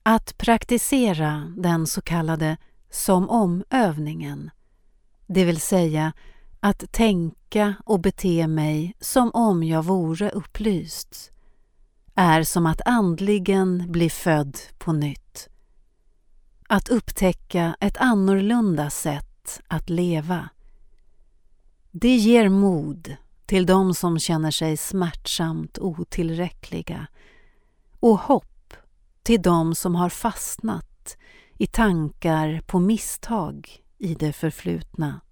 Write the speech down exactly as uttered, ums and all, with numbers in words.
Att praktisera den så kallade som om-övningen, det vill säga att tänka och bete mig som om jag vore upplyst, är som att andligen bli född på nytt. Att upptäcka ett annorlunda sätt att leva. Det ger mod till de som känner sig smärtsamt otillräckliga och hopp till de som har fastnat i tankar på misstag i det förflutna.